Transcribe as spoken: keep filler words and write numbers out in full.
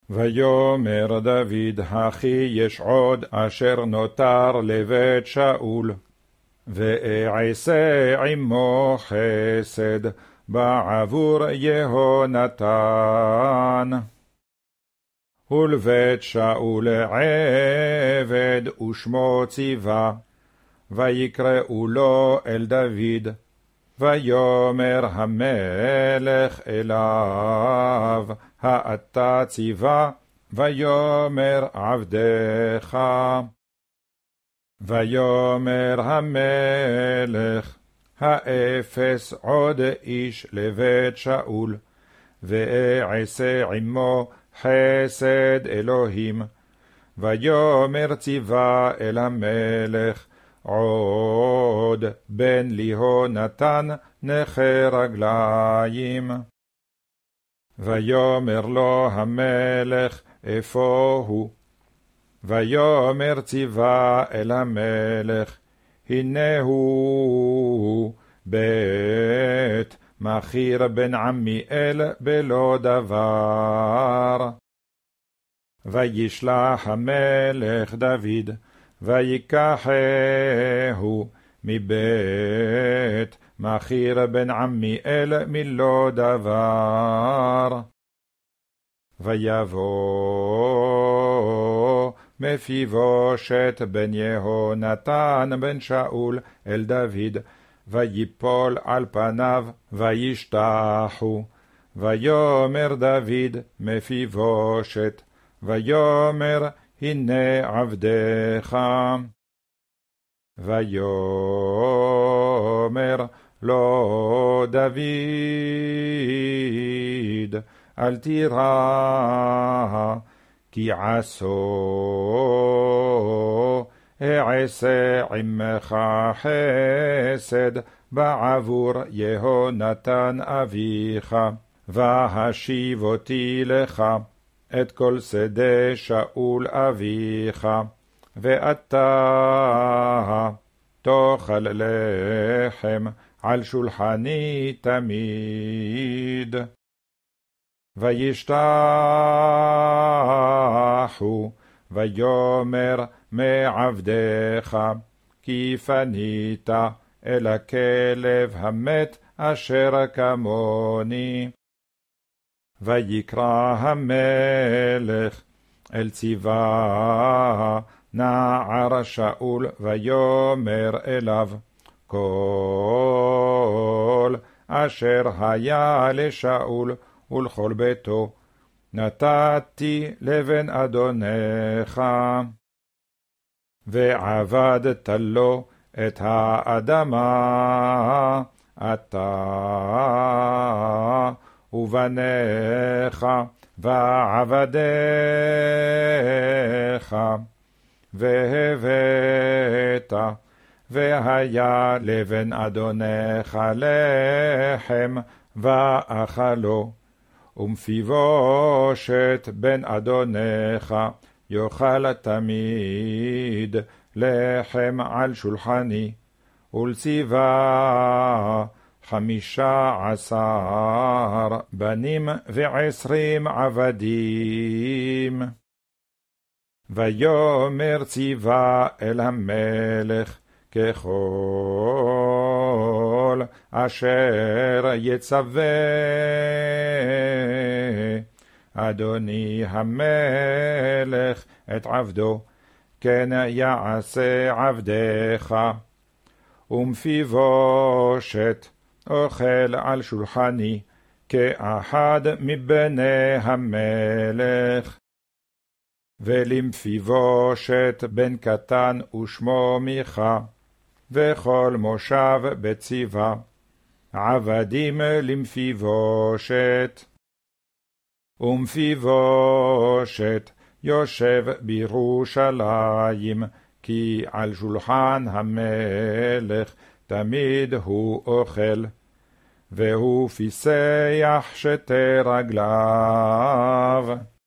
ויאמר דוד, הכי יש עוד אשר נותר לבית שאול, ואעשה עמו חסד בעבור יהונתן. ולבית שאול עבד ושמו ציווה, ויקראו לו אל דוד, ויאמר המלך אליו, האתה ציווה, ויאמר עבדך. ויאמר המלך, האפס עוד איש לבית שאול, ואעשה עמו חסד אלוהים. ויאמר ציווה אל המלך, עוד בן ליהונתן נכה רגליים. ויאמר לו המלך, איפה הוא? ויאמר ציווה אל המלך, הנה הוא בית מחיר בן עמיאל בלא דבר. וישלח המלך דוד, ויקחהו מבית מחיר בן עמיאל מלא דבר. ויבוא מפיבושת בן יהונתן בן שאול אל דוד, ויפול על פניו וישתחו. ויאמר דוד מפיבושת, ויאמר הנה עבדך. ויאמר לו דוד, אל תירא, כי עשו אעשה עמך חסד בעבור יהונתן אביך, והשיב אותי לך את כל שדה שאול אביך, ואתה תאכל לחם על שולחני תמיד. וישתחו, ויאמר מעבדך, כי פנית אל הכלב המת אשר כמוני. ויקרא המלך אל ציווה נער שאול, ויאמר אליו, כל אשר היה לשאול ולכל ביתו נתתי לבן אדונך, ועבדת לו את האדמה, אתה ובניך ועבדיך, והבאת, והיה לבן אדונך לחם ואכלו, ומפיבושת בן אדונך יאכל תמיד לחם על שולחני, ולציווה חמישה עשר בנים ועשרים עבדים. ויאמר ציווה אל המלך, ככל אשר יצווה אדוני המלך את עבדו, כן יעשה עבדך. ומפיבושת אוכל על שולחני כאחד מבני המלך. ולמפיבושת בן קטן ושמו מיכה, וכל מושב בציווה, עבדים למפיבושת. ומפיבושת יושב בירושלים, כי על שולחן המלך תמיד הוא אוכל, והוא פיסח שתי רגליו.